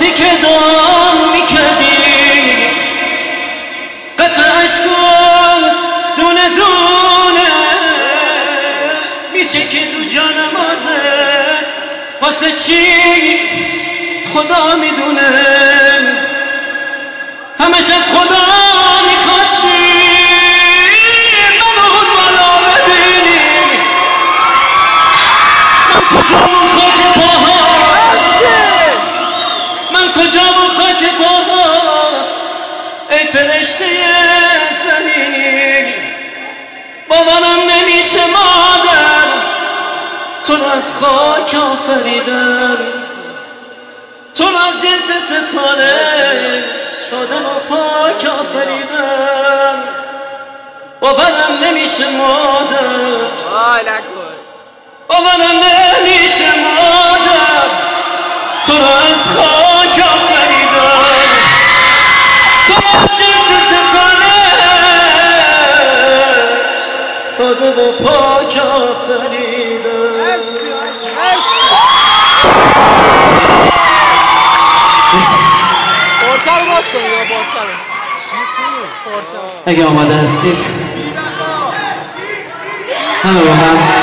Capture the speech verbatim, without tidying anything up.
وقتی که دام میکردی قطر عشقات دونه دونه میچکی تو جانم ازت واسه چی خدا میدونه همش از خدا میخواستی منو بالا ببینی من کجامون خاک پاهات من کجامون خاک پاهات ای فرشته زمینی باورم نمیشه مادر تو رو از خاک آفریدن تو رو از جنس ستاره ساده و پاک آفریدن باورم نمیشه مادر باورم نمیشه مادر تو رو از خاک آفریدن تو رو از جنس ستاره ساده و پاک آفریدن اگه آماده هستید همه با هم